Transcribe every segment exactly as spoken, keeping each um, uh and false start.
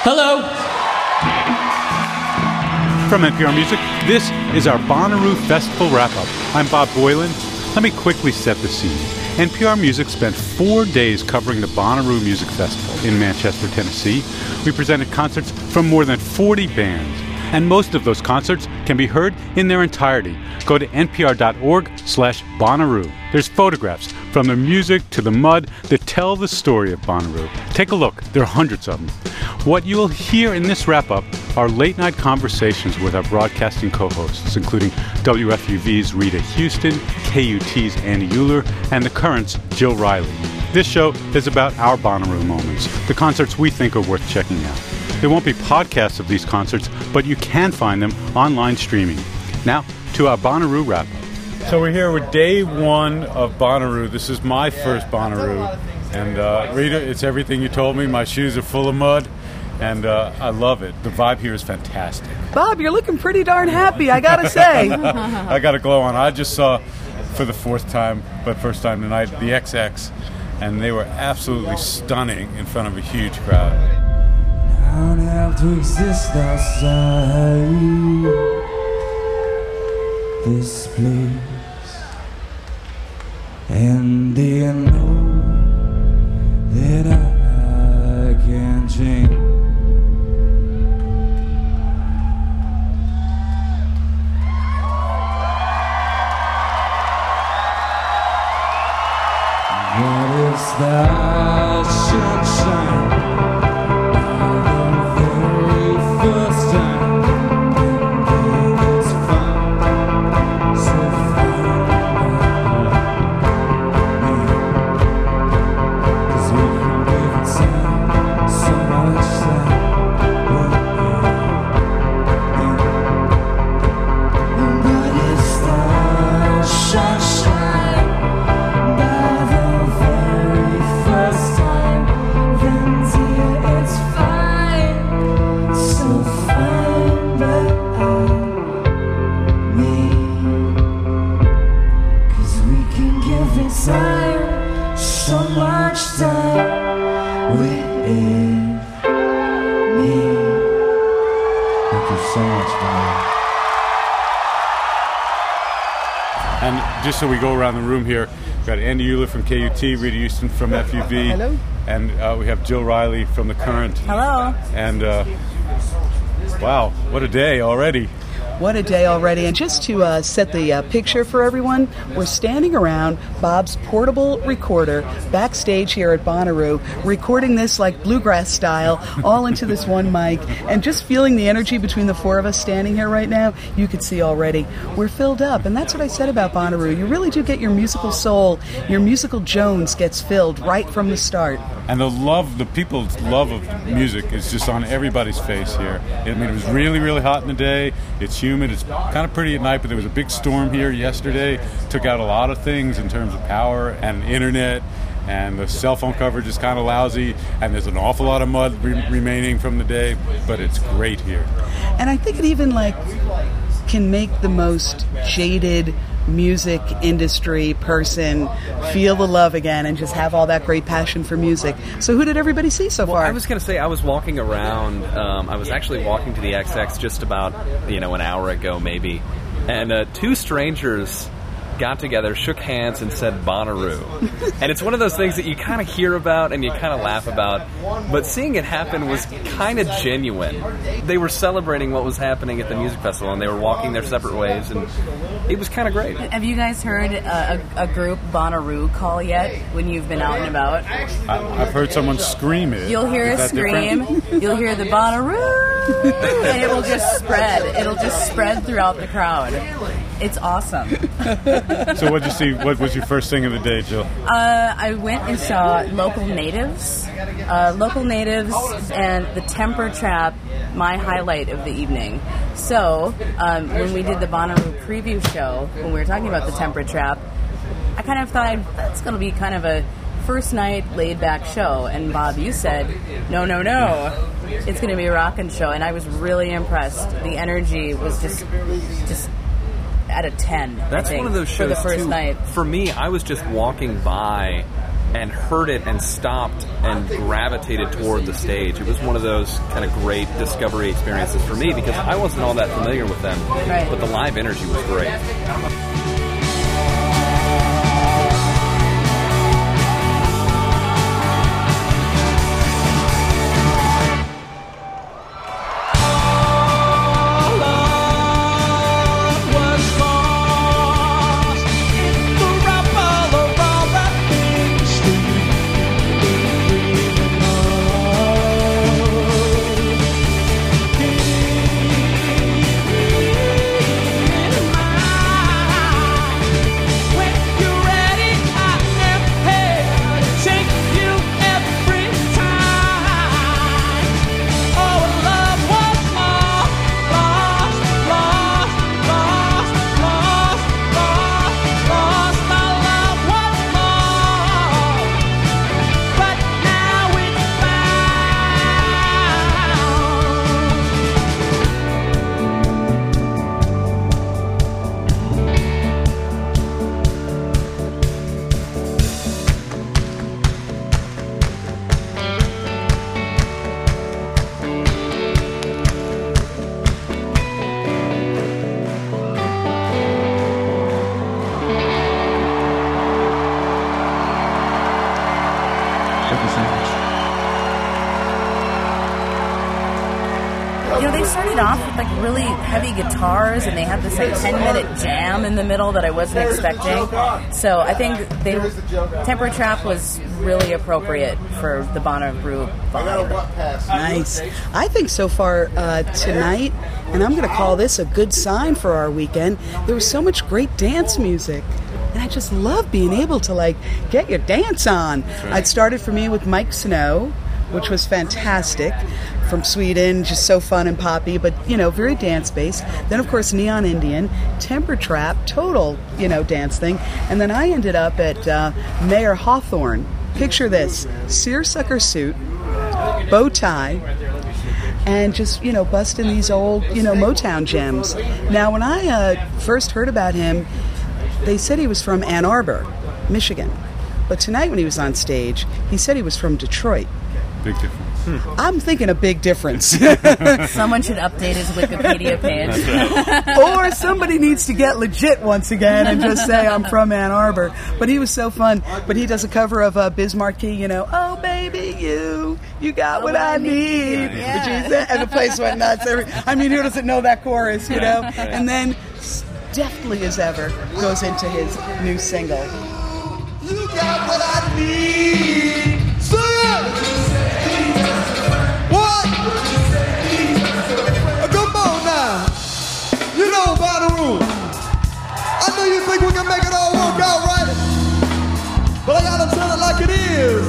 Hello. From N P R Music, this is our Bonnaroo Festival wrap-up. I'm Bob Boylan. Let me quickly set the scene. N P R Music spent four days covering the Bonnaroo Music Festival in Manchester, Tennessee. We presented concerts from more than forty bands, and most of those concerts can be heard in their entirety. Go to npr.org slash Bonnaroo. There's photographs from the music to the mud that tell the story of Bonnaroo. Take a look. There are hundreds of them. What you will hear in this wrap-up are late-night conversations with our broadcasting co-hosts, including W F U V's Rita Houston, K U T's Andy Uhler, and The Current's Jill Riley. This show is about our Bonnaroo moments, the concerts we think are worth checking out. There won't be podcasts of these concerts, but you can find them online streaming. Now, to our Bonnaroo wrap-up. So we're here with day one of Bonnaroo. This is my first Bonnaroo. And uh, Rita, it's everything you told me. My shoes are full of mud, and uh, I love it. The vibe here is fantastic. Bob, you're looking pretty darn happy, I gotta say. I got a glow on. I just saw, for the fourth time, but first time tonight, the X X, and they were absolutely stunning in front of a huge crowd. I don't have to exist outside this place, and they know that I can change. What if stars should shine? Just so we go around the room here, we've got Andy Uhler from K U T, Rita Houston from F U V. Hello. And uh, we have Jill Riley from The Current. Hello. And, uh, wow, what a day already. What a day already. And just to uh, set the uh, picture for everyone, we're standing around Bob's portable recorder backstage here at Bonnaroo, recording this like bluegrass style, all into this one mic, and just feeling the energy between the four of us standing here right now. You can see already we're filled up. And that's what I said about Bonnaroo. You really do get your musical soul, your musical Jones gets filled right from the start. And the love, the people's love of music is just on everybody's face here. I mean, it was really, really hot in the day. It's humid. It's kind of pretty at night, but there was a big storm here yesterday. Took out a lot of things in terms of power and internet, and the cell phone coverage is kind of lousy, and there's an awful lot of mud re- remaining from the day, but it's great here. And I think it even, like, can make the most jaded music industry person feel the love again and just have all that great passion for music. So who did everybody see so well, far? I was going to say I was walking around. Um, I was actually walking to the X X just about, you know, an hour ago maybe. And uh, two strangers got together, shook hands, and said Bonnaroo. And it's one of those things that you kind of hear about and you kind of laugh about, but seeing it happen was kind of genuine. They were celebrating what was happening at the music festival, and they were walking their separate ways, and it was kind of great. Have you guys heard a, a, a group Bonnaroo call yet when you've been out and about? I, I've heard someone scream it. You'll hear Is a that scream, different? you'll hear the Bonnaroo, and it will just spread. It'll just spread throughout the crowd. It's awesome. So what did you see? What was your first thing of the day, Jill? Uh, I went and saw Local Natives. Uh, Local Natives and the Temper Trap, my highlight of the evening. So, um, when we did the Bonnaroo preview show, when we were talking about the Temper Trap, I kind of thought that's going to be kind of a first night laid-back show. And Bob, you said, no, no, no. It's going to be a rockin' show. And I was really impressed. The energy was just... just out of ten. That's I think, one of those shows for the first too. night. For me, I was just walking by and heard it and stopped and gravitated toward the stage. It was one of those kind of great discovery experiences for me because I wasn't all that familiar with them, right. but the live energy was great. You know, they started off with like really heavy guitars, and they had this like ten minute jam in the middle that I wasn't expecting. So I think they Temper Trap was really appropriate for the Bonnaroo vibe. Nice. I think so far uh, tonight, and I'm going to call this a good sign for our weekend, there was so much great dance music. And I just love being able to, like, get your dance on. Right. It started for me with Mike Snow, which was fantastic, from Sweden, just so fun and poppy, but, you know, very dance-based. Then, of course, Neon Indian, Temper Trap, total, you know, dance thing. And then I ended up at uh, Mayor Hawthorne. Picture this, seersucker suit, bow tie, and just, you know, busting these old, you know, Motown gems. Now, when I uh, first heard about him, they said he was from Ann Arbor, Michigan. But tonight when he was on stage, he said he was from Detroit. Big difference. Hmm. I'm thinking a big difference. Someone should update his Wikipedia page. Or somebody needs to get legit once again and just say, I'm from Ann Arbor. But he was so fun. But he does a cover of uh, Biz Markie, you know, oh, baby, you, you got oh, what I need. need. Yeah. And the place went nuts. I mean, who doesn't know that chorus, you know? And then, deftly as ever, goes into his new single. You got what I need. Sing it! What? Come on now. You know Bonnaroo. I know you think we can make it all work out, right? But I gotta tell it like it is.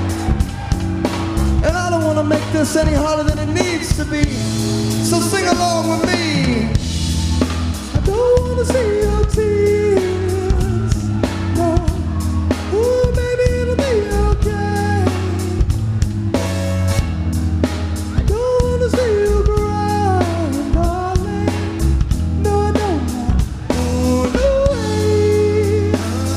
And I don't want to make this any harder than it needs to be. So sing along with me. I don't want to see your tears. No. Ooh, baby, it'll be okay. I don't want to see you cry, darling. No, I don't want to no way.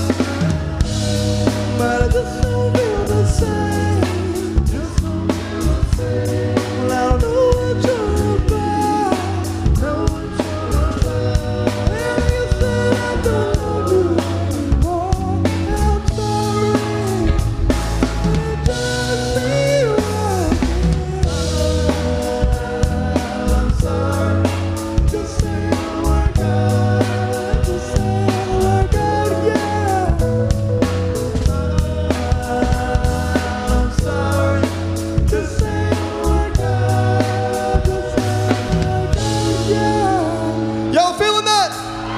But I just don't feel the same. Just don't feel the same. Well, I don't know what you're about. Know what you're about. And you said I don't love you anymore. I'm sorry. It just feels right. I'm sorry. Just say it'll work out. Just say it'll work out, yeah. I'm sorry. Just say it'll work out. Just say it'll work out, yeah. Y'all feeling that?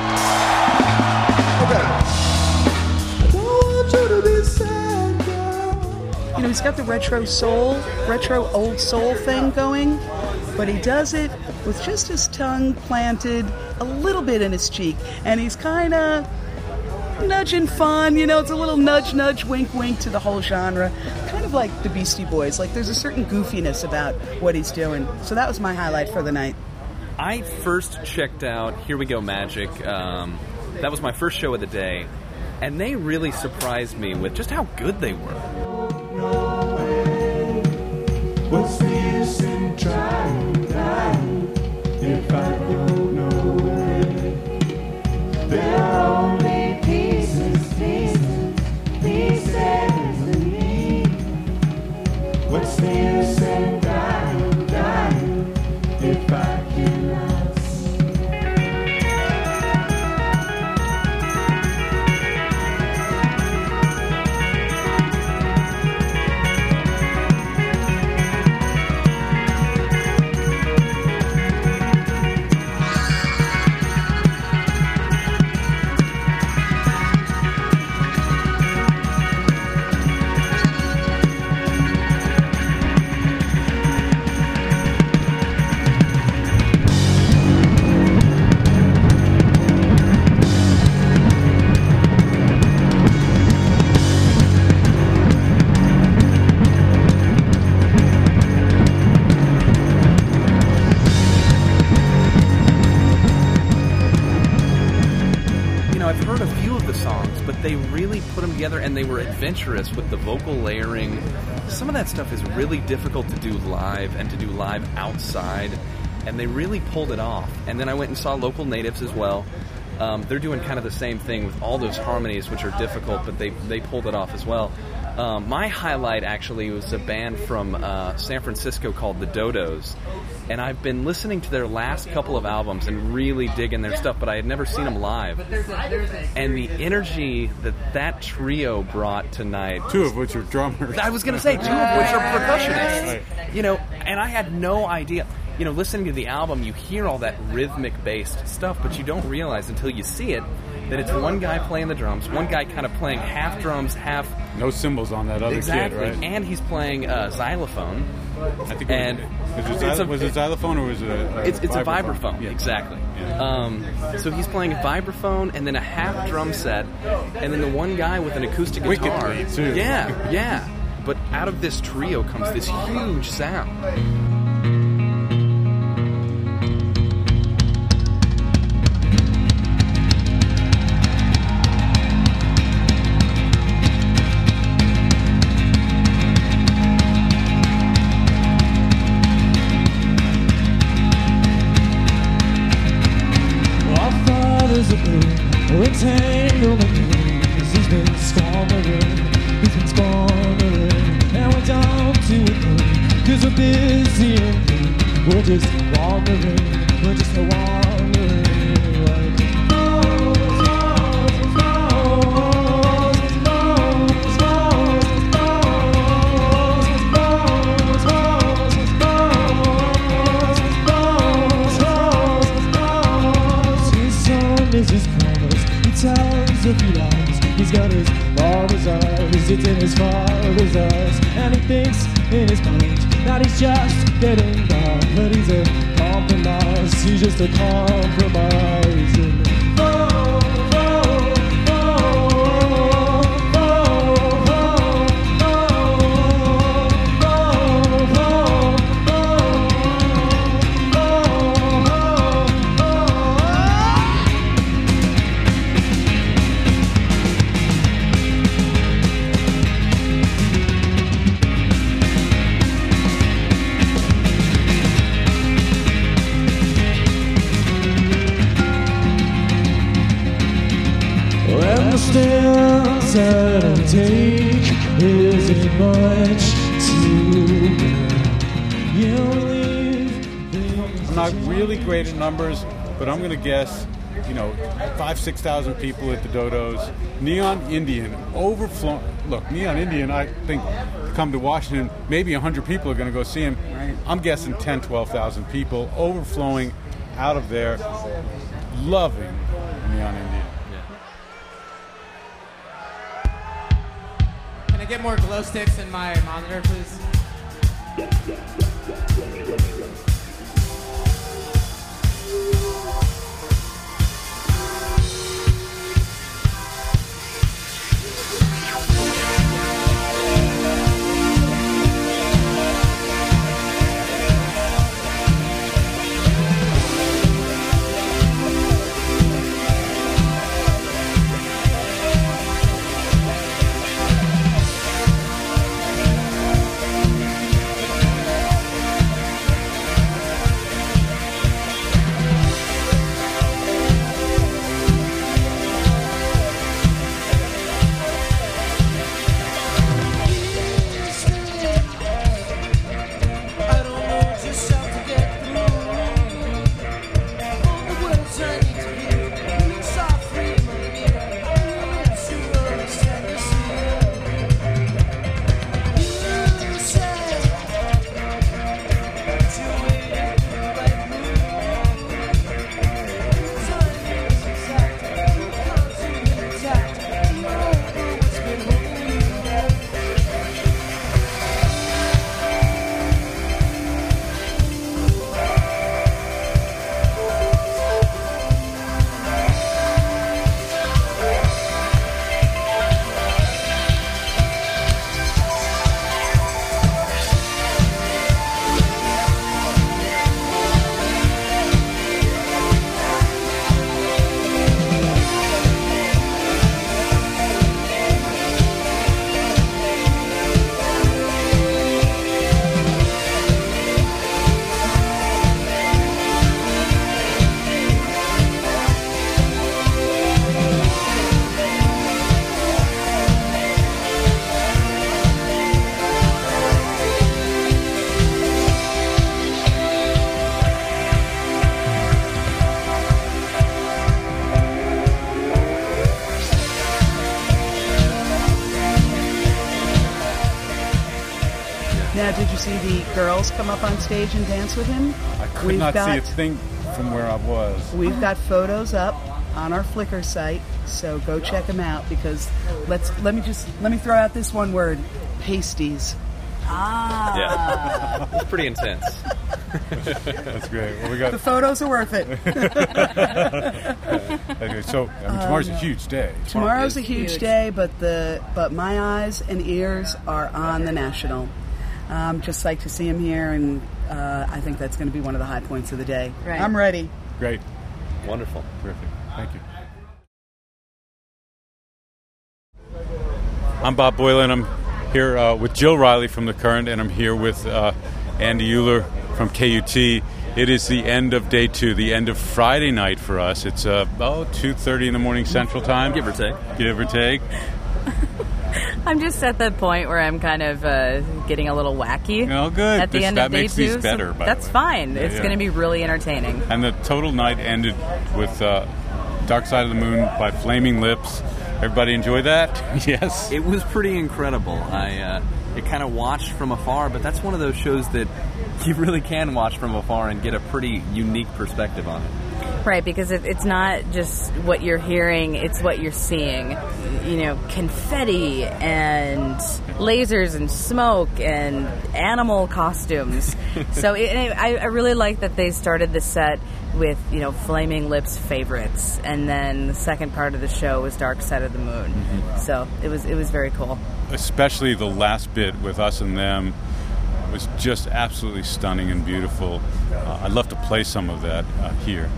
Okay. I don't want you to be sad, girl. You know, he's got the retro soul, retro old soul thing going, but he does it with just his tongue planted a little bit in his cheek, and he's kind of nudging fun, you know, it's a little nudge, nudge, wink, wink to the whole genre, kind of like the Beastie Boys. Like, there's a certain goofiness about what he's doing. So that was my highlight for the night. I first checked out Here We Go Magic. Um, that was my first show of the day. and they really surprised me with just how good they were. What's the use in trying, trying, if I go nowhere? There are only pieces, pieces, pieces of me. What's the use in dying, dying, if I cannot see? I've heard a few of the songs, but they really put them together, and they were adventurous with the vocal layering. Some of that stuff is really difficult to do live and to do live outside, and they really pulled it off. And then I went and saw Local Natives as well. Um, they're doing kind of the same thing with all those harmonies, which are difficult, but they, they pulled it off as well. Um, my highlight actually was a band from uh, San Francisco called the Dodos, and I've been listening to their last couple of albums and really digging their stuff, but I had never seen them live. And the energy that that trio brought tonight... Two of which are drummers. I was going to say, two of which are percussionists. You know, and I had no idea. You know, listening to the album, you hear all that rhythmic-based stuff, but you don't realize until you see it that it's one guy playing the drums, one guy kind of playing half drums, half... No cymbals on that other exactly. kid, right? And he's playing uh, xylophone. I think and it was, it, a, was it xylophone or was it a, a it's, it's vibraphone? a vibraphone, yeah. exactly. Yeah. Um, so he's playing a vibraphone and then a half drum set, and then the one guy with an acoustic guitar. Wickedly, too. Yeah, yeah. But out of this trio comes this huge sound. Entanglement, he's been squandering, he's been squandering, and we're down to a thing, cause we're busy and blue. We're just wandering, we're just a wandering, like flows, flows, flows, flows, flows, flows, flows, flows, flows. His son is his tells a few lies. He's got his father's eyes, it's in his father's eyes, and he thinks in his mind that he's just getting by, but he's a compromise, he's just a compromise. And oh, oh, oh, oh, oh, stance that I take isn't much to bear. You leave. I'm not really great at numbers, but I'm going to guess, you know, five, six thousand people at the Dodos. Neon Indian overflowing. Look, Neon Indian, I think, come to Washington, maybe a hundred people are going to go see him. I'm guessing ten, twelve thousand people overflowing out of there, loving Neon Indian. Can I get more glow sticks in my monitor, please? Now, did you see the girls come up on stage and dance with him? I could We've not got, see a thing from where I was. We've got photos up on our Flickr site, so go check them out. Because let's let me just let me throw out this one word: pasties. Ah. Yeah. It's pretty intense. That's great. Well, we The got photos are worth it. okay, so I mean, tomorrow's a huge day. Tomorrow's a is huge huge. day, but the but my eyes and ears are on the National. Um, just like to see him here, and uh, I think that's going to be one of the high points of the day. Right. I'm ready. Great, Wonderful. terrific. Thank you. I'm Bob Boylan. I'm here uh, with Jill Riley from The Current, and I'm here with uh, Andy Euler from K U T. It is the end of day two, the end of Friday night for us. It's uh, oh, two thirty in the morning Central Time. Give or take. Give or take. I'm just at the point where I'm kind of uh, getting a little wacky. Oh, good. At the This- end that of day makes two, these so better, by the that's way. fine. Yeah, it's yeah. going to be really entertaining. And the total night ended with uh, Dark Side of the Moon by Flaming Lips. Everybody enjoy that? Yes. It was pretty incredible. I uh, it kind of watched from afar, but that's one of those shows that you really can watch from afar and get a pretty unique perspective on it. Right, because it, it's not just what you're hearing, it's what you're seeing. You know, confetti and lasers and smoke and animal costumes. So it, it, I, I really like that they started the set with, you know, Flaming Lips favorites, and then the second part of the show was Dark Side of the Moon. Mm-hmm. So it was it was very cool. Especially the last bit with Us and Them was just absolutely stunning and beautiful. Uh, I'd love to play some of that uh, here.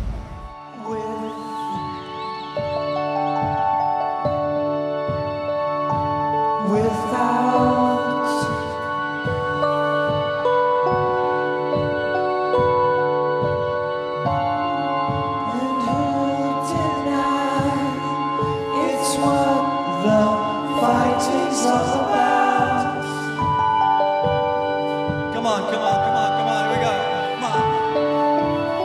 It's what the fighting's all about. Come on, come on, come on, come on, we go. Come on.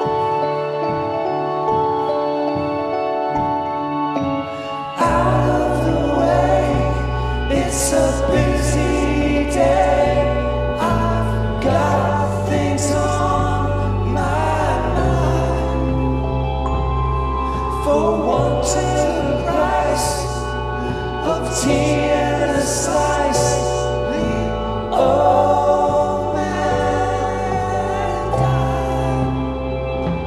Out of the way, it's a busy day. I've got things on my mind. For wanting the price of tea and a slice, the old man died.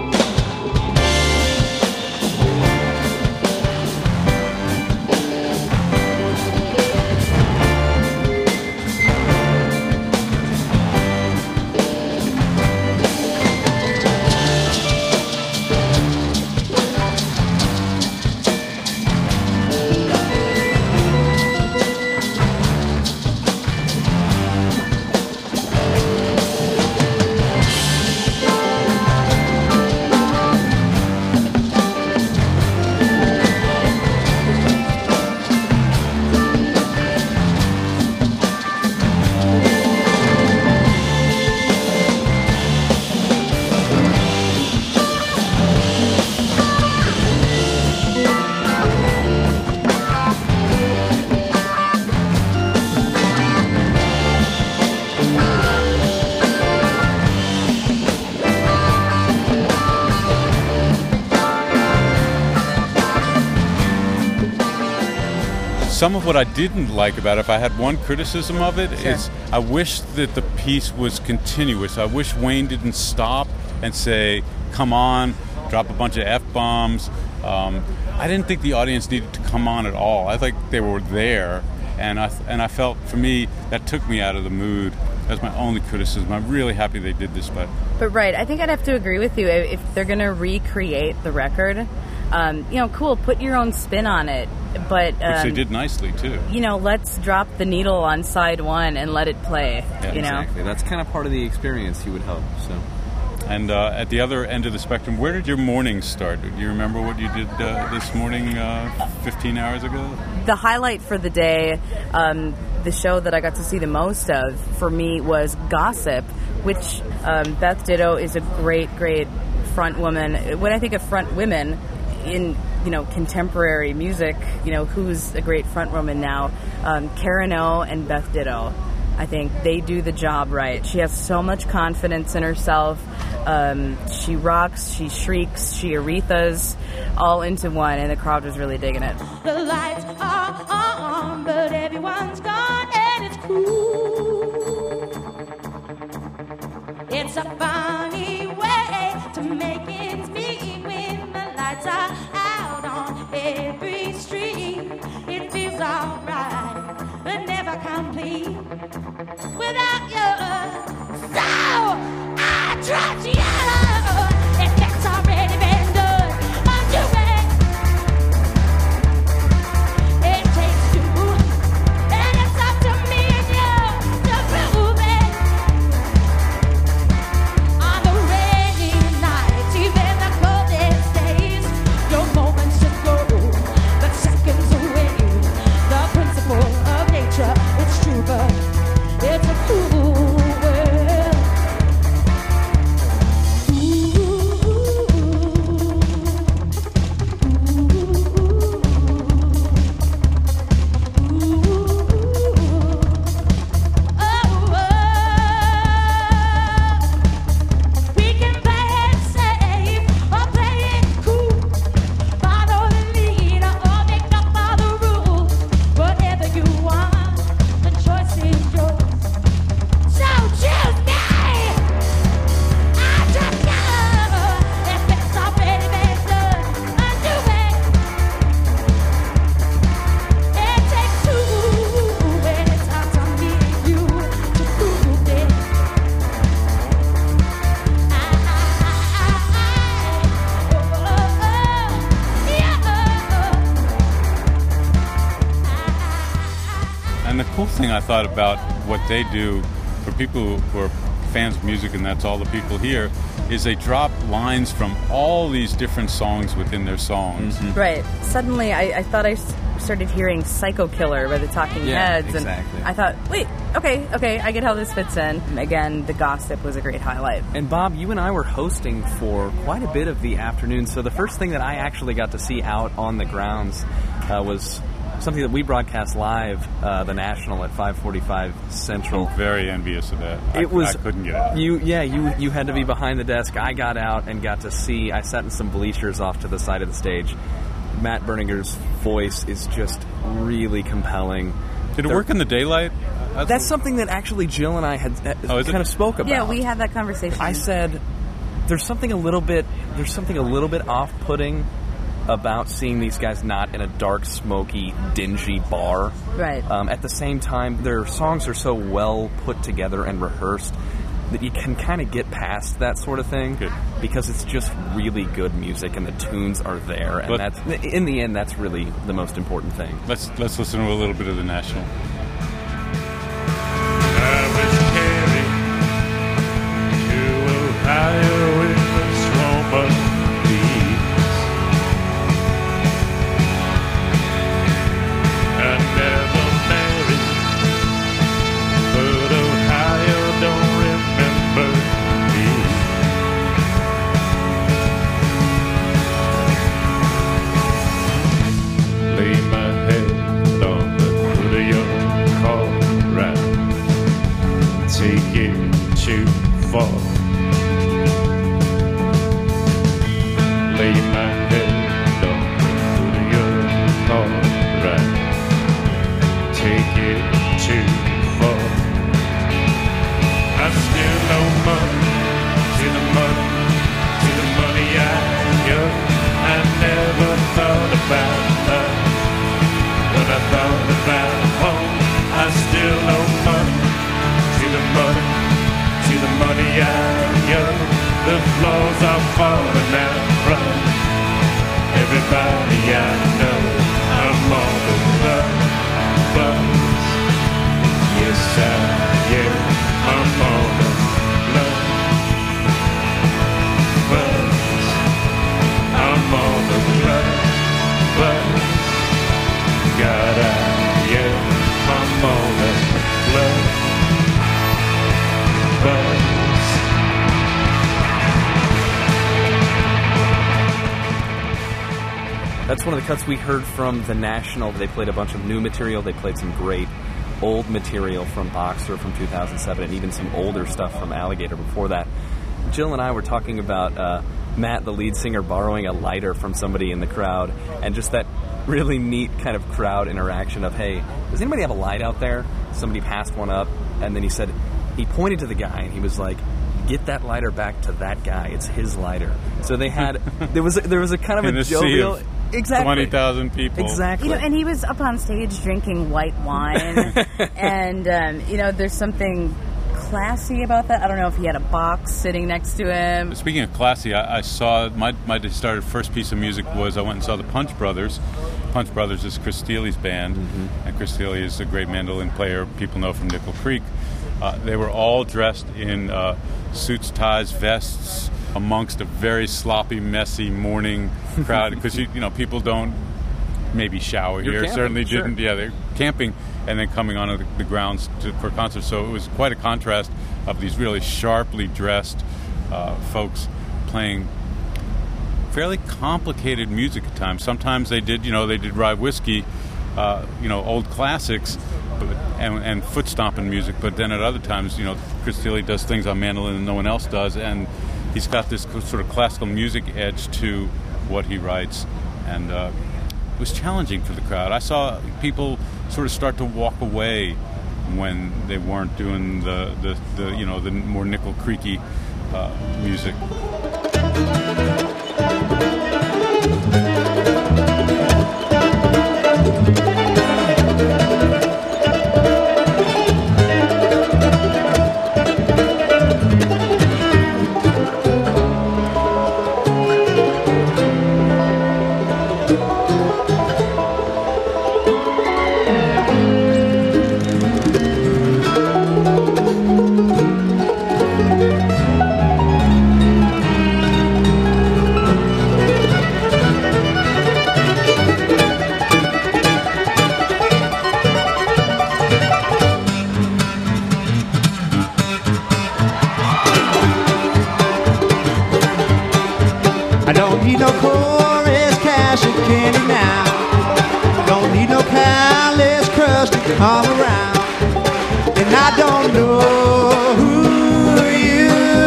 Some of what I didn't like about it, if I had one criticism of it, is I wish that the piece was continuous. I wish Wayne didn't stop and say, come on, drop a bunch of F-bombs. Um, I didn't think the audience needed to come on at all. I think they were there, and I and I felt, for me, that took me out of the mood. That's my only criticism. I'm really happy they did this, but But right, I think I'd have to agree with you. If they're going to recreate the record, um, you know, cool, put your own spin on it. But which um, they did nicely, too. you know, let's drop the needle on side one and let it play. Yeah, you know, Exactly. That's kind of part of the experience, you would hope. So. And uh, at the other end of the spectrum, where did your morning start? Do you remember what you did uh, this morning uh, fifteen hours ago? the highlight for the day, um, the show that I got to see the most of for me was Gossip, which um, Beth Ditto is a great, great front woman. When I think of front women in, you know, contemporary music, you know, who's a great front woman now? Um, Karen O and Beth Ditto. I think they do the job right. She has so much confidence in herself. Um, she rocks, she shrieks, she Arethas all into one, and the crowd was really digging it. The lights are on, but everyone's gone, and it's cool. It's a funny way to make ends meet when the lights are out on every street. It feels alright, but never complete without you. So I trust you. If it's already been done, undo it. It takes two, and it's up to me and you to prove it. On the rainy nights, even the coldest days, your moments just go, but seconds away. The principle of nature, it's true, but it's a cruel world. We can play it safe or play it cool. Follow the leader or make up all the rules. Whatever you want, the choice is yours. So choose me. I trust you. If it's already been done, undo it. It takes two, and it's up to me and you to prove it. And the cool thing I thought about what they do for people who are fans of music, and that's all the people here, is they drop lines from all these different songs within their songs. Right. Suddenly, I, I thought I s- started hearing Psycho Killer by the Talking Yeah, Heads. exactly. And I thought, wait, okay, okay, I get how this fits in. Again, the gossip was a great highlight. And Bob, you and I were hosting for quite a bit of the afternoon, so the first thing that I actually got to see out on the grounds uh, was something that we broadcast live, uh, the National at five forty-five Central. I'm very envious of that. I, It was I couldn't get out. You, yeah, you you had to be behind the desk. I got out and got to see. I sat in some bleachers off to the side of the stage. Matt Berninger's voice is just really compelling. Did it There- work in the daylight? That's something that actually Jill and I had uh, Oh, is it? kind of spoke about. Yeah, we had that conversation. I said there's something a little bit there's something a little bit off-putting about seeing these guys not in a dark, smoky, dingy bar. Right. Um, at the same time, their songs are so well put together and rehearsed that you can kind of get past that sort of thing. Good. Because it's just really good music and the tunes are there, and But- that's in the end that's really the most important thing. Let's let's listen to a little bit of the National. Lay my head on the hood of your car, right? Take it too far. Lay my head on the hood of your car, right? Take it too far. I still owe money to the money, to the money I got. I never thought about love. When I thought about home, I still owe money to the money, to the money I owe. The floors are falling out from everybody I know. I'm on the love bus. Yes, I am. I'm on the love bus. I'm on the love bus. God, I am. I'm on the love bus. That's one of the cuts we heard from the National. They played a bunch of new material. They played some great old material from Boxer from two thousand seven and even some older stuff from Alligator before that. Jill and I were talking about uh, Matt, the lead singer, borrowing a lighter from somebody in the crowd, and just that really neat kind of crowd interaction of, hey, does anybody have a light out there? Somebody passed one up, and then he said, he pointed to the guy, and he was like, get that lighter back to that guy. It's his lighter. So they had, there was a, there was a kind of in a a sea jovial... of Exactly. twenty thousand people. Exactly. You know, and he was up on stage drinking white wine, and um, you know, there's something classy about that. I don't know if he had a box sitting next to him. Speaking of classy, I, I saw my my started first piece of music was I went and saw the Punch Brothers. Punch Brothers is Chris Steely's band, mm-hmm. and Chris Steely is a great mandolin player people know from Nickel Creek. Uh, they were all dressed in uh, suits, ties, vests, amongst a very sloppy, messy morning crowd because you, you know people don't maybe shower You're here. camping, Certainly sure. didn't. Yeah, they're camping and then coming onto the, the grounds to, for concerts. So it was quite a contrast of these really sharply dressed uh, folks playing fairly complicated music at times. Sometimes they did, you know, they did Rye Whiskey, uh, you know, old classics. And, and foot stomping music, but then at other times, you know, Chris Steely does things on mandolin that no one else does, and he's got this sort of classical music edge to what he writes, and uh, it was challenging for the crowd. I saw people sort of start to walk away when they weren't doing the, the, the you know, the more Nickel Creeky uh, music. I don't need no chorus, cash and candy now. Don't need no callous crust to come around. And I don't know who you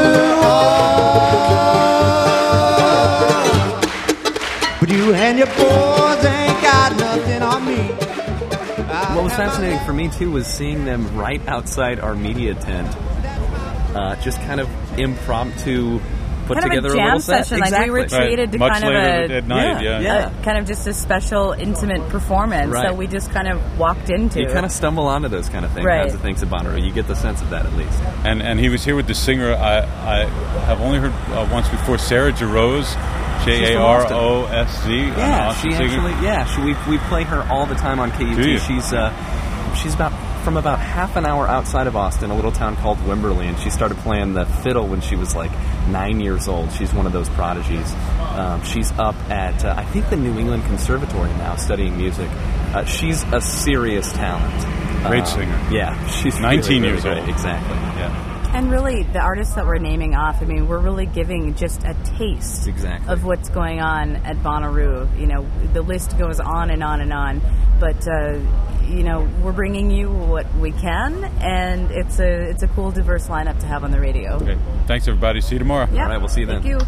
are, but you and your boys ain't got nothing on me. What was fascinating for me, too, was seeing them right outside our media tent. Uh, just kind of impromptu put kind together of a a jam little set. session, Exactly. like we were treated Right. to Much kind of later a at night, yeah. Yeah. a- kind of just a special, intimate performance. Right. So we just kind of walked into. You kind of stumble onto those kind of things, Right. kinds of things at Bonnaroo. You get the sense of that, at least. And and he was here with the singer I, I have only heard uh, once before, Sarah Jarose, J A R O S Z. Yeah, she actually. Yeah, she, we we play her all the time on K U Do T. you? She's uh, she's about from about half an hour outside of Austin, a little town called Wimberley, and she started playing the fiddle when she was like nine years old. She's one of those prodigies. Um, she's up at uh, I think the New England Conservatory now, studying music. Uh, she's a serious talent. Great Um, singer. Yeah, she's nineteen really, really years great. old. Exactly. Yeah. And really, the artists that we're naming off, I mean, we're really giving just a taste Exactly. of what's going on at Bonnaroo. You know, the list goes on and on and on. But, uh, you know, we're bringing you what we can, and it's a it's a cool, diverse lineup to have on the radio. Okay. Thanks, everybody. See you tomorrow. Yeah. All right, we'll see you then. Thank you.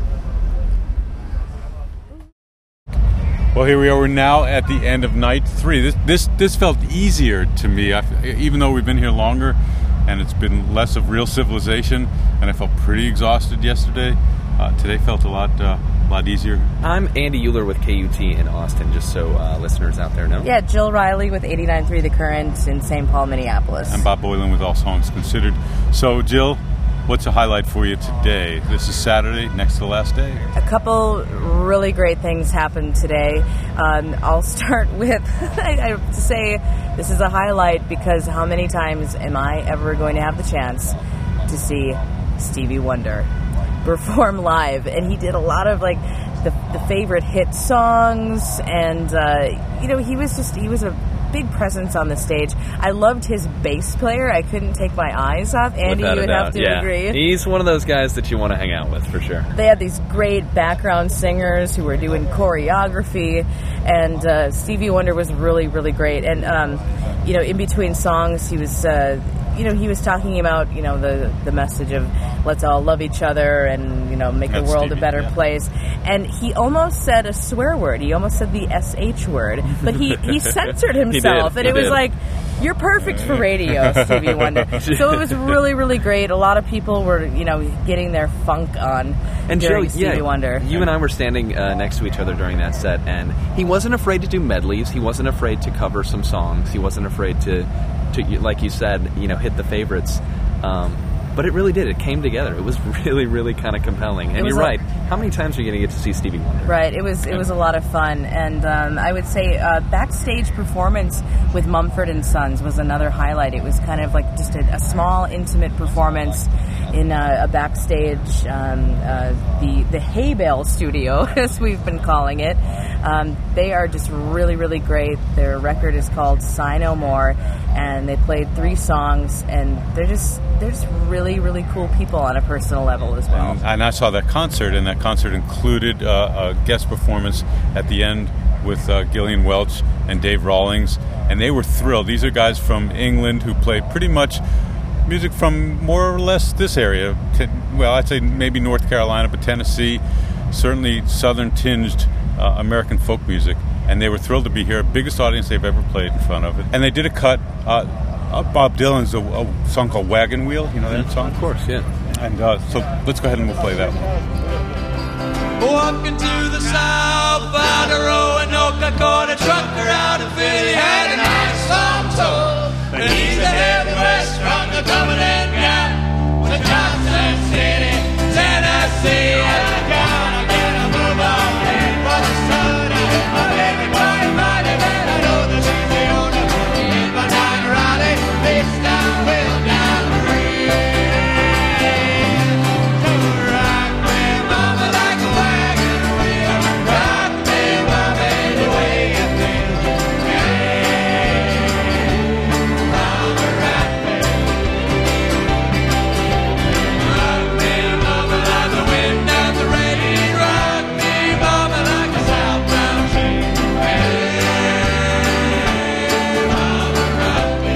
Well, here we are. We're now at the end of night three. This this this felt easier to me, I, even though we've been here longer, and it's been less of real civilization. And I felt pretty exhausted yesterday. Uh, today felt a lot uh, lot easier. I'm Andy Euler with K U T in Austin, just so uh, listeners out there know. Yeah, Jill Riley with eighty-nine point three The Current in Saint Paul, Minneapolis. I'm Bob Boylan with All Songs Considered. So, Jill, what's a highlight for you today? This is Saturday, next to the last day. A couple really great things happened today. Um, I'll start with, I, I have to say, this is a highlight because how many times am I ever going to have the chance to see Stevie Wonder perform live? And he did a lot of, like, the, the favorite hit songs, and, uh, you know, he was just, he was a big presence on the stage. I loved his bass player. I couldn't take my eyes off. Andy, Without you a would doubt. have to yeah. agree. He's one of those guys that you want to hang out with for sure. They had these great background singers who were doing choreography, and uh, Stevie Wonder was really, really great. And um, you know, in between songs, he was. Uh, You know, he was talking about, you know, the, the message of let's all love each other and, you know, make That's the world Stevie, a better yeah. place. And he almost said a swear word. He almost said the S H word. But he, he censored himself. did, and he it was did. like, you're perfect for radio, Stevie Wonder. So it was really, really great. A lot of people were, you know, getting their funk on And during Joe, Stevie yeah, Wonder. you and I were standing uh, next to each other during that set, and he wasn't afraid to do medleys. He wasn't afraid to cover some songs. He wasn't afraid to, to like you said, you know, hit the favorites. Um, but it really did. It came together. It was really, really kind of compelling. And It was you're a- right. How many times are you going to get to see Stevie Wonder? Right, it was it was a lot of fun, and um, I would say uh, backstage performance with Mumford and Sons was another highlight. It was kind of like just a, a small, intimate performance in a, a backstage, um, uh, the the hay bale studio, as we've been calling it. Um, they are just really, really great. Their record is called Sigh No More, and they played three songs, and they're just they're just really, really cool people on a personal level as well. And, and I saw that concert, and that concert included uh, a guest performance at the end with uh, Gillian Welch and Dave Rawlings, and they were thrilled. These are guys from England who play pretty much music from more or less this area. Ten, well, I'd say maybe North Carolina, but Tennessee, certainly southern-tinged uh, American folk music. And they were thrilled to be here, biggest audience they've ever played in front of it. And they did a cut, uh, uh, Bob Dylan's a, a song called Wagon Wheel. You know that song? Of course, yeah. And uh, so let's go ahead and we'll play that one. Walking to the south, found a Roanoke, caught a trucker out of Philly, had an ice on tow. And he's a heavy west from the Cumberland Gap, to Johnson City, Tennessee. And I gotta get a move on, heading for the sun. My baby boy, mighty man, I know that she's the owner. In my nine Raleigh, face down, wheel down the rail. Rock me, mama, like a wagon wheel. Rock me, mama, any way you feel. Hey, mama, rock me. Rock me, mama, like the wind and the rain. Rock me, mama, like a southbound train. Hey, mama, rock me.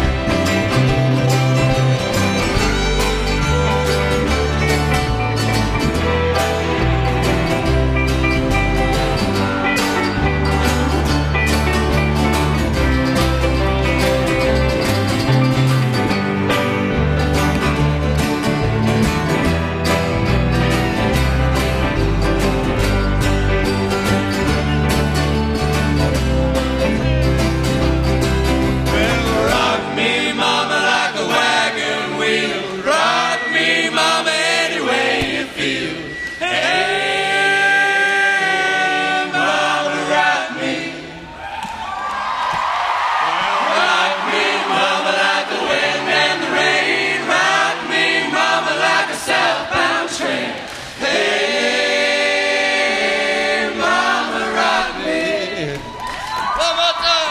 Well, rock me, mama, like a wagon wheel. Rock me, mama, any way you feel. Hey, mama, rock me. Rock me, mama, like the wind and the rain. Rock me, mama, like a southbound train. Hey, mama, rock me. One more time.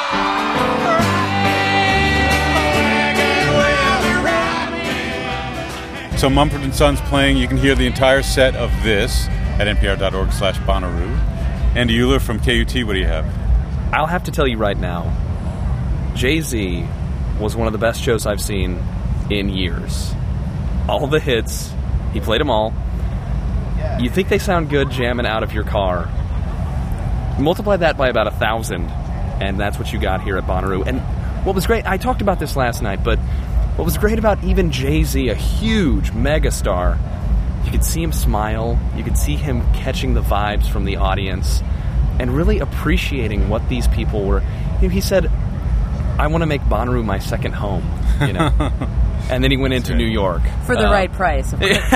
So Mumford and Sons playing. You can hear the entire set of this at npr.org slash Bonnaroo. Andy Euler from K U T, what do you have? I'll have to tell you right now, Jay-Z was one of the best shows I've seen in years. All the hits, he played them all. You think they sound good jamming out of your car. Multiply that by about a thousand, and that's what you got here at Bonnaroo. And what was great, I talked about this last night, but what was great about even Jay-Z, a huge megastar, you could see him smile, you could see him catching the vibes from the audience, and really appreciating what these people were. You know, he said, I want to make Bonnaroo my second home, you know. And then he went into New York. For the Uh, right price, of course.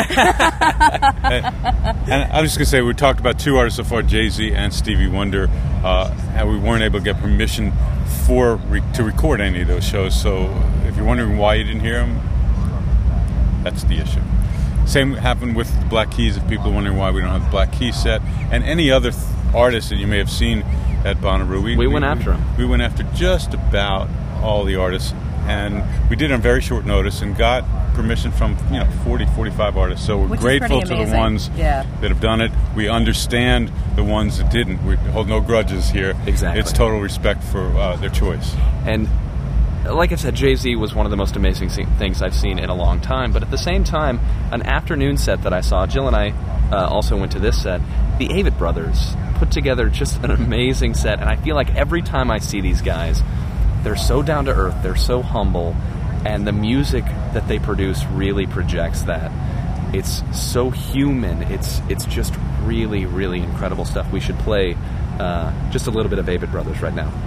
And I'm just going to say, we talked about two artists so far, Jay-Z and Stevie Wonder, uh, and we weren't able to get permission for re- to record any of those shows. So if you're wondering why you didn't hear them, that's the issue. Same happened with the Black Keys, if people are wondering why we don't have the Black Keys set. And any other th- artist that you may have seen at Bonnaroo. We went after 'em. We went after just about all the artists, and we did it on very short notice and got permission from you know forty, forty-five artists. So we're Which is grateful pretty to the amazing. ones Yeah. that have done it. We understand the ones that didn't. We hold no grudges here. Exactly. It's total respect for uh, their choice. And like I said, Jay-Z was one of the most amazing se- things I've seen in a long time. But at the same time, an afternoon set that I saw, Jill and I uh, also went to this set, the Avett Brothers put together just an amazing set. And I feel like every time I see these guys, they're so down to earth, they're so humble, and the music that they produce really projects that. It's so human. It's it's just really, really incredible stuff. We should play uh, just a little bit of Avett Brothers right now.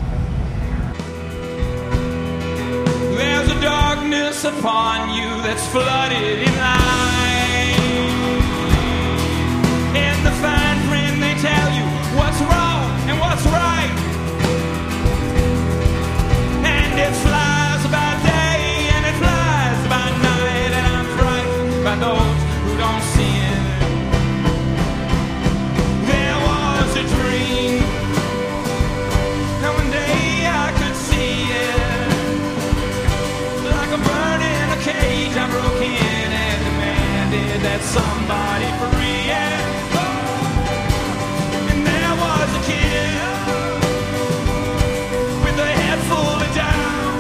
There's a darkness upon you that's flooded in light. In the fine print they tell you what's wrong and what's right. And it flies by day and it flies by night. And I'm frightened by those who don't see it. There was a dream, and one day I could see it. Like a bird in a cage, I broke in and demanded that somebody free it. And there was a kid with a head full of doubt.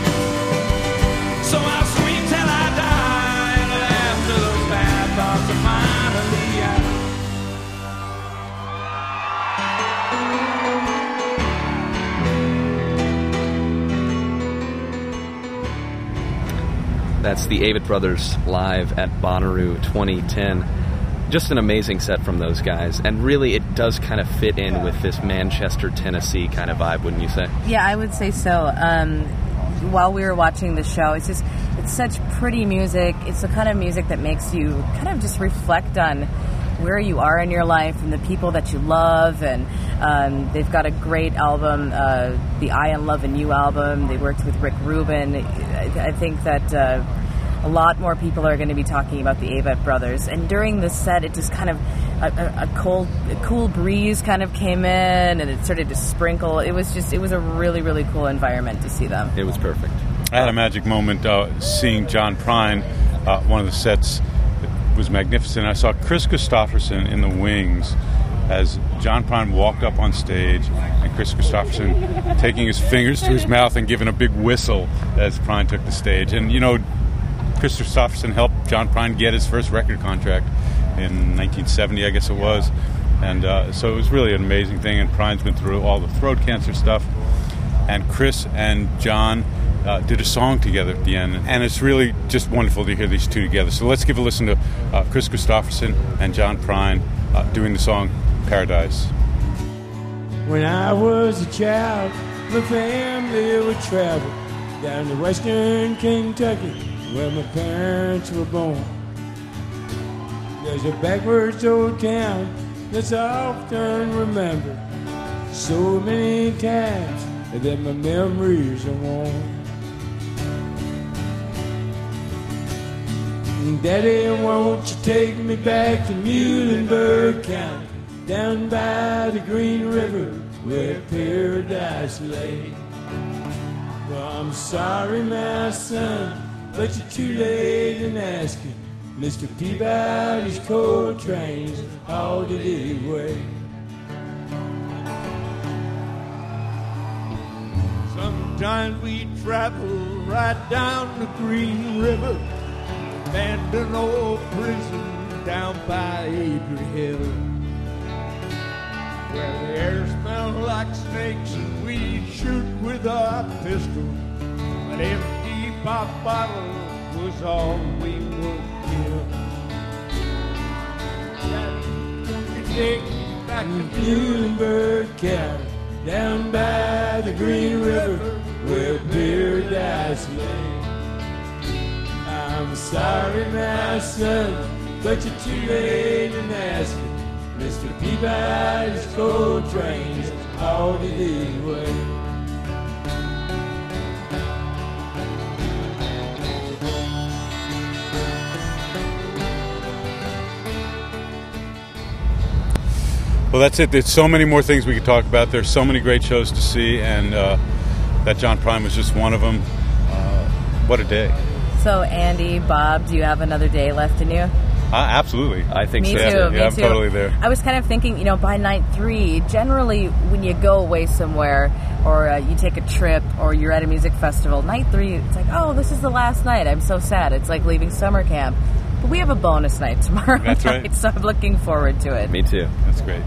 So I'll scream till I die, and after those bad thoughts are finally out. That's the Avett Brothers live at Bonnaroo twenty ten. Just an amazing set from those guys, and really it does kind of fit in with this Manchester, Tennessee kind of vibe, wouldn't you say? Yeah, I would say so. Um, while we were watching the show, it's just it's such pretty music. It's the kind of music that makes you kind of just reflect on where you are in your life and the people that you love. And um, they've got a great album, uh, the I Am Lovin' You album. They worked with Rick Rubin. I, I think that uh, a lot more people are going to be talking about the Avett Brothers. And during this set, it just kind of a, a, a cold, a cool breeze kind of came in, and it started to sprinkle. It was just, it was a really, really cool environment to see them. It was perfect. I had a magic moment uh, seeing John Prine. Uh, one of the sets was magnificent. I saw Chris Christopherson in the wings as John Prine walked up on stage, and Chris Christopherson taking his fingers to his mouth and giving a big whistle as Prine took the stage. And, you know, Chris Christopherson helped John Prine get his first record contract in nineteen seventy, I guess it was. And uh, so it was really an amazing thing. And Prine's been through all the throat cancer stuff. And Chris and John uh, did a song together at the end. And it's really just wonderful to hear these two together. So let's give a listen to uh, Chris Christopherson and John Prine uh, doing the song Paradise. When I was a child, my family would travel down to western Kentucky, where my parents were born. There's a backwards old town that's often remembered so many times that my memories are worn. Daddy, won't you take me back to Muhlenberg County, down by the Green River where paradise lay? Well, I'm sorry, my son, but you're too late in asking. Mister Peabody's coal trains, how did he weigh? Sometimes we travel right down the Green River, abandoned old prison down by Adrie Hill, where the air smelled like snakes and we shoot with our pistols, but empty pop bottles was all we would kill. Daddy, take me back to Muhlenberg County, down by the Green River where paradise lay. I'm sorry, my son, but you're too late in asking. Mister Peabody's coal trains, how did he weigh? Well, that's it. There's so many more things we could talk about. There's so many great shows to see, and uh, that John Prine was just one of them. Uh, what a day. So, Andy, Bob, do you have another day left in you? Uh, absolutely. I think Me so. too. Yeah, me I'm too. totally there. I was kind of thinking, you know, by night three, generally when you go away somewhere or uh, you take a trip or you're at a music festival, night three, it's like, oh, this is the last night. I'm so sad. It's like leaving summer camp. But we have a bonus night tomorrow That's night, right. so I'm looking forward to it. Me too. That's great.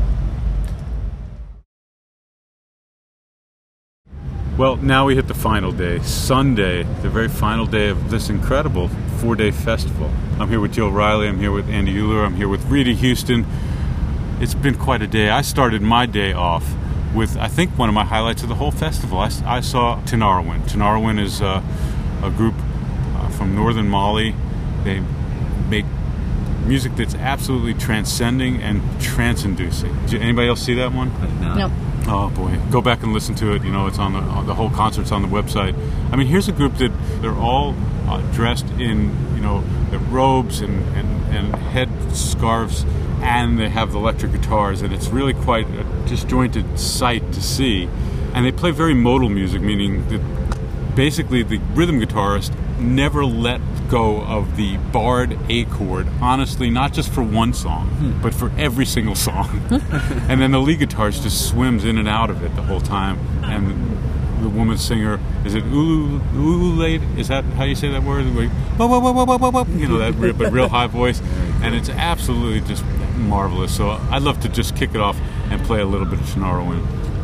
Well, now we hit the final day, Sunday, the very final day of this incredible four-day festival. I'm here with Jill Riley, I'm here with Andy Uhler, I'm here with Rita Houston. It's been quite a day. I started my day off with, I think, one of my highlights of the whole festival. I, I saw Tinariwen. Tinariwen is uh, a group uh, from northern Mali. They make music that's absolutely transcending and trance-inducing. Did anybody else see that one? No. No. Oh boy, go back and listen to it. You know, it's on the on the whole concert's on the website. I mean, here's a group that they're all uh, dressed in, you know, the robes and, and, and head scarves, and they have the electric guitars, and it's really quite a disjointed sight to see. And they play very modal music, meaning that basically the rhythm guitarist never let go of the barred A chord, honestly, not just for one song, hmm. but for every single song. And then the lead guitarist just swims in and out of it the whole time. And the woman singer, is it Ulu, Ululade? Is that how you say that word? Like, whoa, whoa, whoa, whoa, whoa, whoa, you know, that real, but real high voice. And it's absolutely just marvelous. So I'd love to just kick it off and play a little bit of Tinariwen.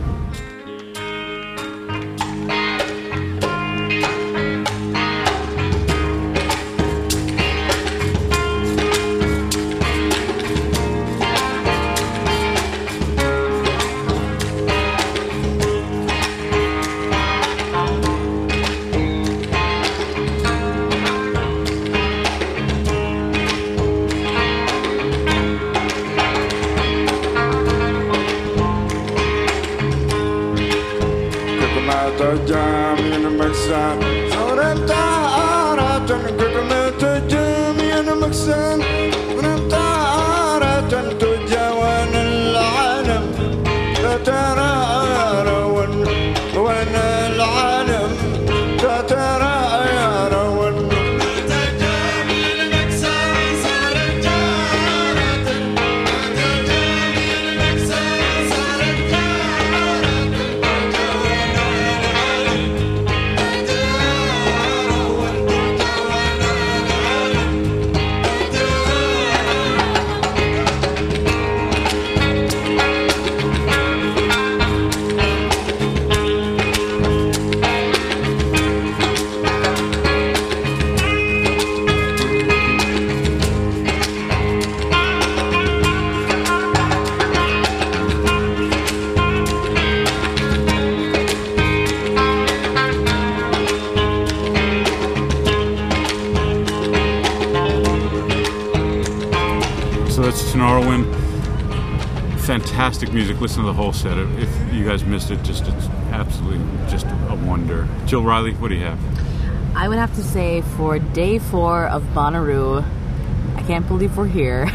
Tinariwen, fantastic music. Listen to the whole set. If you guys missed it, just it's absolutely just a wonder. Jill Riley, what do you have? I would have to say for day four of Bonnaroo, I can't believe we're here.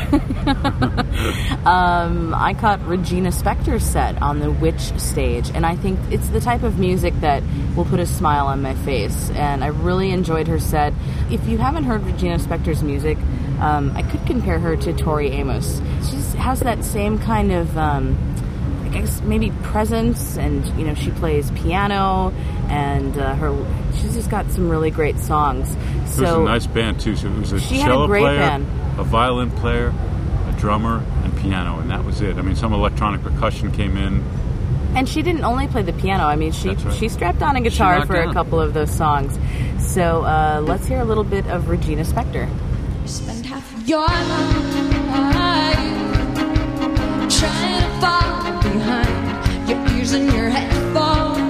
um, I caught Regina Spektor's set on the Witch stage, and I think it's the type of music that will put a smile on my face, and I really enjoyed her set. If you haven't heard Regina Spektor's music, um, I could compare her to Tori Amos. She has that same kind of, um, I guess, maybe presence, and, you know, she plays piano, and uh, her she's just got some really great songs. So, it was a nice band, too. So it was a she had cello a great player, band. a violin player, a drummer, and piano, and that was it. I mean, some electronic percussion came in. And she didn't only play the piano. I mean, she right. she strapped on a guitar for down. a couple of those songs. So uh, let's hear a little bit of Regina Spektor. Spend half of your life trying to fall behind your ears and your headphones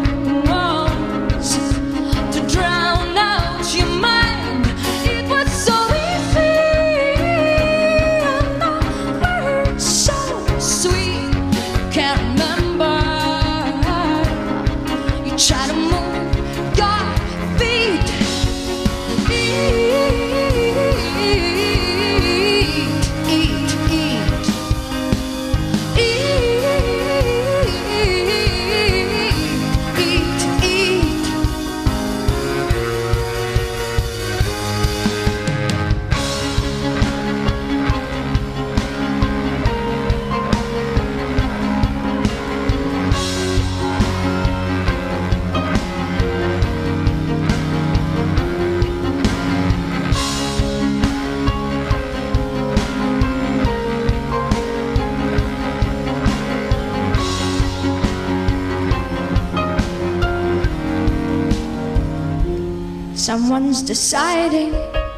to drown out your mind. It was so easy, and the words so sweet. Can't remember. You try to move your feet. Eat, eat, eat, eat. someone's deciding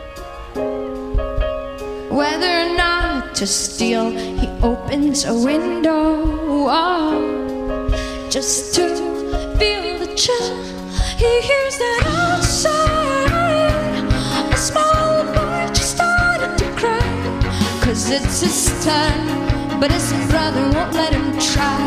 whether or not to steal. He opens a window, oh, just to feel the chill. He hears that outside a small boy just started to cry, 'cause it's his turn, but his brother won't let him try.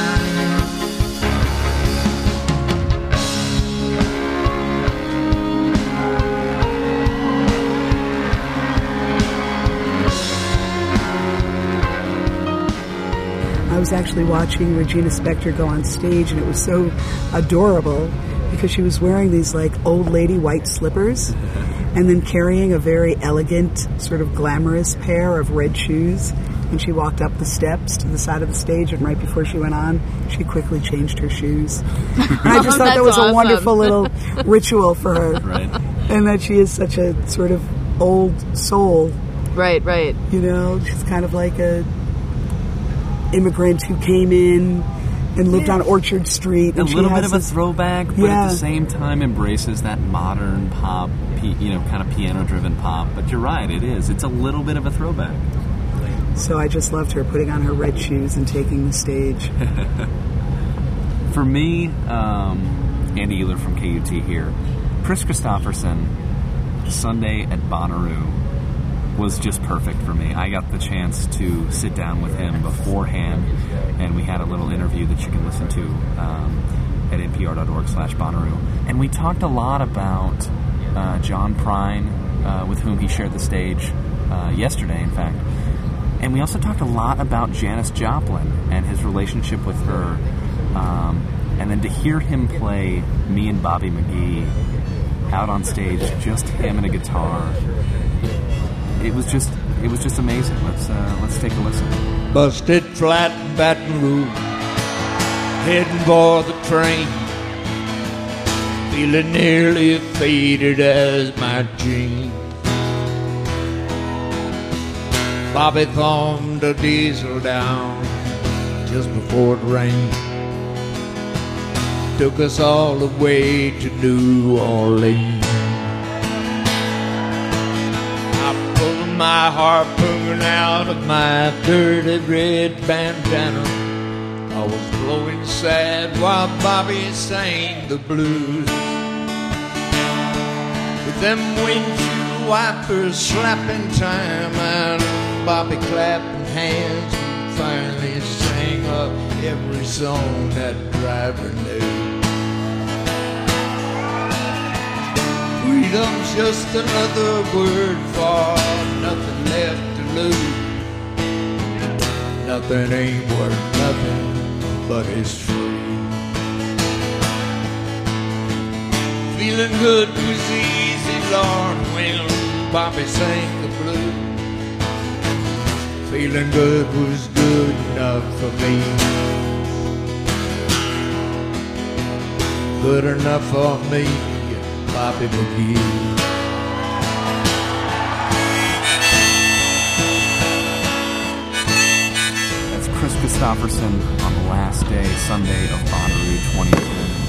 I was actually watching Regina Spektor go on stage, and it was so adorable because she was wearing these like old lady white slippers and then carrying a very elegant, sort of glamorous pair of red shoes. And she walked up the steps to the side of the stage, and right before she went on, she quickly changed her shoes. And I just thought that was awesome. a wonderful little ritual for her. Right. And that she is such a sort of old soul. Right, right. You know, she's kind of like a immigrant who came in and lived on Orchard Street. A And she little bit has of a this- throwback, but Yeah. at the same time embraces that modern pop, pi- you know, kind of piano-driven pop. But you're right, it is. It's a little bit of a throwback. So I just loved her putting on her red shoes and taking the stage. For me, um, Andy Ehler from K U T here, Chris Christopherson, Sunday at Bonnaroo was just perfect for me. I got the chance to sit down with him beforehand, and we had a little interview that you can listen to um, at npr.org slash Bonnaroo. And we talked a lot about uh, John Prine, uh, with whom he shared the stage uh, yesterday, in fact. And we also talked a lot about Janis Joplin and his relationship with her. Um, and then to hear him play Me and Bobby McGee out on stage, just him and a guitar, it was just it was just amazing. Let's uh, let's take a listen. Busted flat in Baton Rouge, heading for the train, feeling nearly faded as my jeans. Bobby thumbed a diesel down just before it rained. Took us all the way to New Orleans. I pulled my harpoon out of my dirty red bandana. I was blowing sad while Bobby sang the blues. With them windshield wipers slapping time and Bobby clapping hands and finally sang up every song that driver knew. Freedom's just another word for nothing left to lose. Nothing ain't worth nothing but it's free. Feeling good was easy, Lord, when Bobby sang the blues. Feeling good was good enough for me. Good enough for me, Bobby McGee. That's Chris Christopherson on the last day, Sunday of Bonnaroo twenty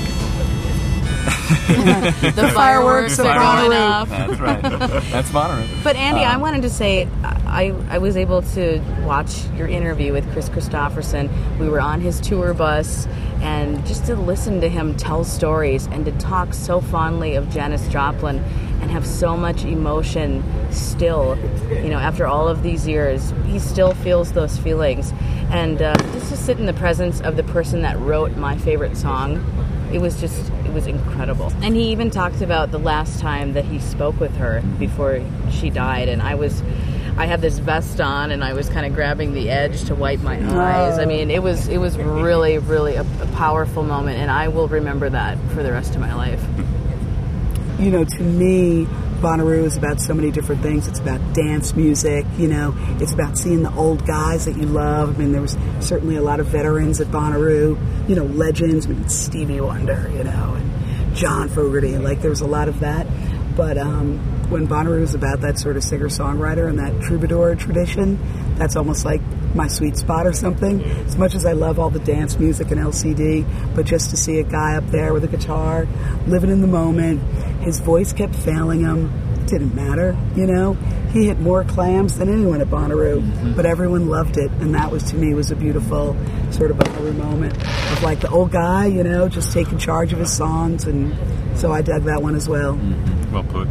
ten. The fireworks are going off. That's right. That's Bonnaroo. But Andy, Um, I wanted to say, I I was able to watch your interview with Chris Christopherson. We were on his tour bus, and just to listen to him tell stories and to talk so fondly of Janis Joplin and have so much emotion still, you know, after all of these years, he still feels those feelings. And uh, just to sit in the presence of the person that wrote my favorite song, it was just, it was incredible. And he even talked about the last time that he spoke with her before she died, and I was, I had this vest on, and I was kind of grabbing the edge to wipe my eyes. I mean, it was, it was really, really a, a powerful moment, and I will remember that for the rest of my life. You know, to me, Bonnaroo is about so many different things. It's about dance music, you know. It's about seeing the old guys that you love. I mean, there was certainly a lot of veterans at Bonnaroo, you know, legends. I mean, Stevie Wonder, you know, and John Fogerty. Like, there was a lot of that. But um, when Bonnaroo is about that sort of singer-songwriter and that troubadour tradition, that's almost like my sweet spot or something. As much as I love all the dance music and L C D, but just to see a guy up there with a guitar, living in the moment, his voice kept failing him. It didn't matter, you know. He hit more clams than anyone at Bonnaroo, mm-hmm. but everyone loved it, and that was, to me, was a beautiful sort of Bonnaroo moment of like the old guy, you know, just taking charge of his songs, and so I dug that one as well. Mm-hmm. Well put.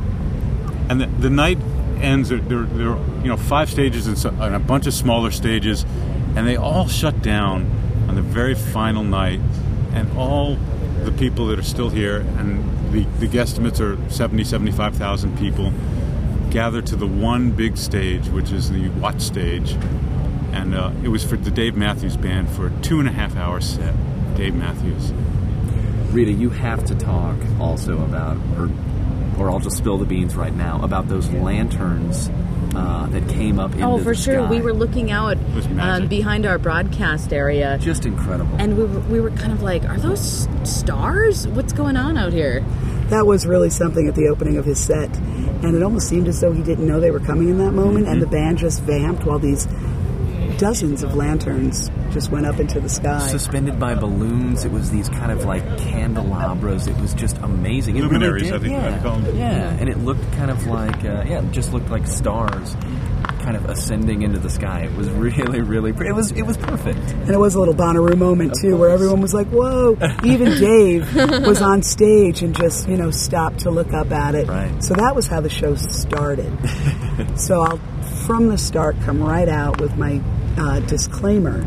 And the, the night ends. There, there, there are you know five stages and, so, and a bunch of smaller stages, and they all shut down on the very final night, and all the people that are still here, and the, the guesstimates are seventy, seventy-five thousand people, gather to the one big stage, which is the Watch stage. And uh, it was for the Dave Matthews Band for a two and a half hour set. Dave Matthews. Rita, you have to talk also about, or, or I'll just spill the beans right now, about those lanterns uh, that came up into Oh, for the sure. sky. We were looking out um, behind our broadcast area. Just incredible. And we were, we were kind of like, are those stars? What's going on out here? That was really something at the opening of his set. And it almost seemed as though he didn't know they were coming in that moment, mm-hmm. and the band just vamped while these dozens of lanterns just went up into the sky. Suspended by balloons. It was these kind of like candelabras. It was just amazing. It Luminaries, really did. I think yeah. I'd call them. Yeah, and it looked kind of like, uh, yeah, it just looked like stars kind of ascending into the sky. It was really, really pretty. It was, it was perfect. And it was a little Bonnaroo moment, too, where everyone was like, whoa. Even Dave was on stage and just, you know, stopped to look up at it. Right. So that was how the show started. So I'll, from the start, come right out with my uh, disclaimer,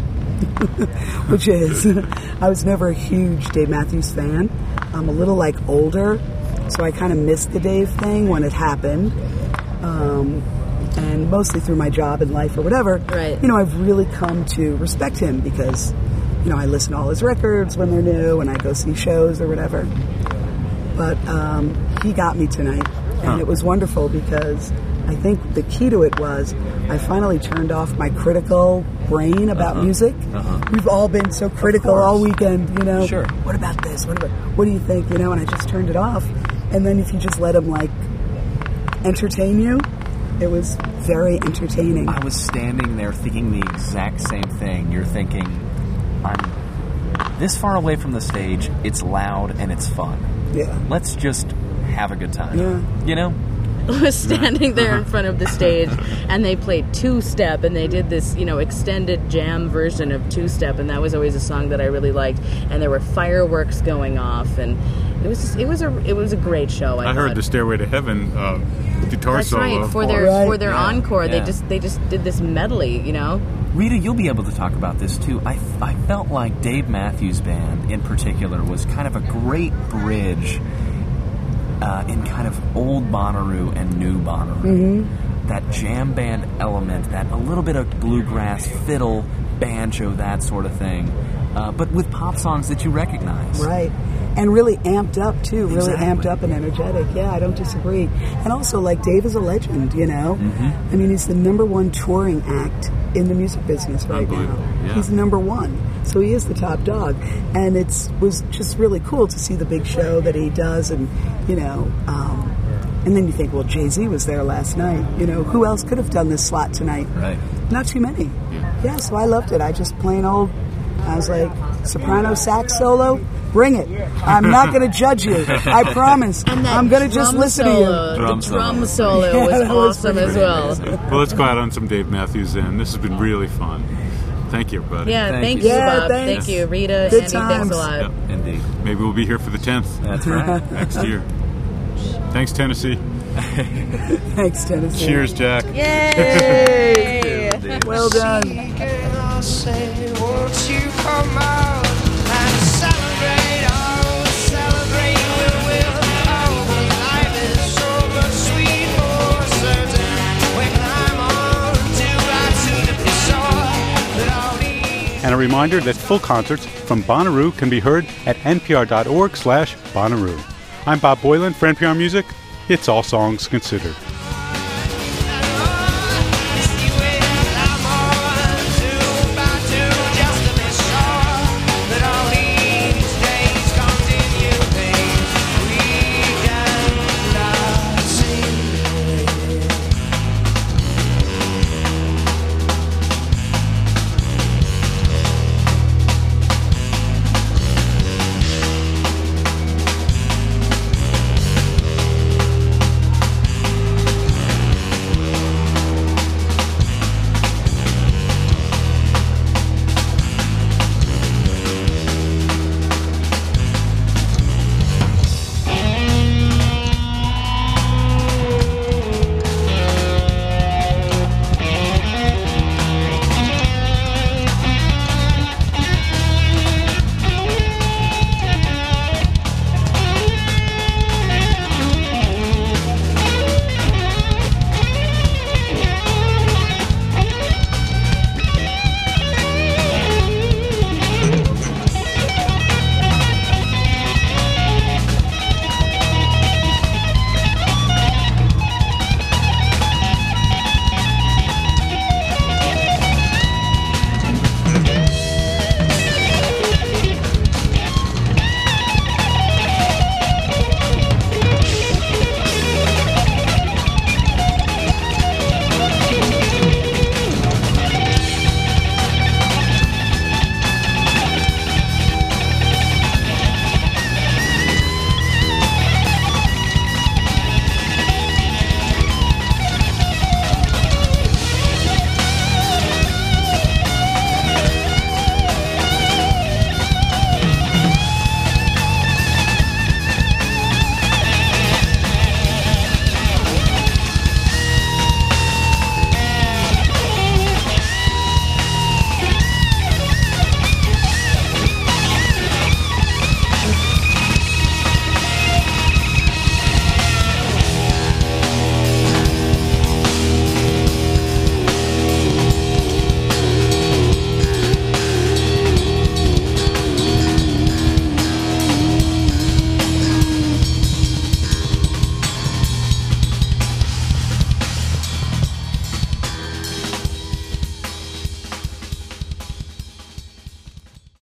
which is I was never a huge Dave Matthews fan. I'm a little, like, older, so I kind of missed the Dave thing when it happened. Um... And mostly through my job and life or whatever, right. you know, I've really come to respect him because, you know, I listen to all his records when they're new and I go see shows or whatever. But um, he got me tonight, and huh. it was wonderful because I think the key to it was I finally turned off my critical brain about uh-huh. music. Uh-huh. We've all been so critical all weekend, you know. Sure. What about this? What about? What do you think? You know, and I just turned it off. And then if you just let him like entertain you. It was very entertaining. I was standing there thinking the exact same thing. You're thinking, I'm this far away from the stage, it's loud and it's fun. Yeah. Let's just have a good time. Yeah. You know? I was standing there in front of the stage, and they played Two-Step, and they did this, you know, extended jam version of Two-Step, and that was always a song that I really liked. And there were fireworks going off, and it was just, it was a it was a great show. I, I heard thought. the Stairway to Heaven uh, guitar That's solo. right. For their right. for their Yeah. encore, Yeah. they just they just did this medley, you know. Rita, you'll be able to talk about this too. I, I felt like Dave Matthews Band in particular was kind of a great bridge uh, in kind of old Bonnaroo and new Bonnaroo. Mm-hmm. That jam band element, that a little bit of bluegrass, fiddle, banjo, that sort of thing, uh, but with pop songs that you recognize. Right. And really amped up, too. Really Exactly. amped up and energetic. Yeah, I don't disagree. And also, like, Dave is a legend, you know? Mm-hmm. I mean, he's the number one touring act in the music business right now. Unbelievable, yeah. He's number one. So he is the top dog. And it was just really cool to see the big show that he does. And, you know, um, and then you think, well, Jay-Z was there last night. You know, who else could have done this slot tonight? Right. Not too many. Yeah, so I loved it. I just plain old, I was like, soprano sax solo? Bring it. I'm not going to judge you. I promise. And that I'm going to just drum listen solo, to you. Drum the drum solo. solo Yeah, was that was awesome pretty as well. Well, let's go out on some Dave Matthews then. This has been really fun. Thank you, everybody. Yeah, Thank thank, you. you, Yeah, Bob. thanks. Thank you, Rita, Good Andy. times. Thanks a lot. Yep. Indeed. Maybe we'll be here for the tenth That's right. next year. Thanks, Tennessee. Thanks, Tennessee. Cheers, Jack. Yay! Indeed. Well done. I'll say, won't you come out and celebrate? Oh, celebrate with will. Oh, life is so much sweet for certain. When I'm on to ride to the shore, that I'll be. And a reminder that full concerts from Bonnaroo can be heard at npr.org slash Bonnaroo. I'm Bob Boylan for N P R Music. It's All Songs Considered.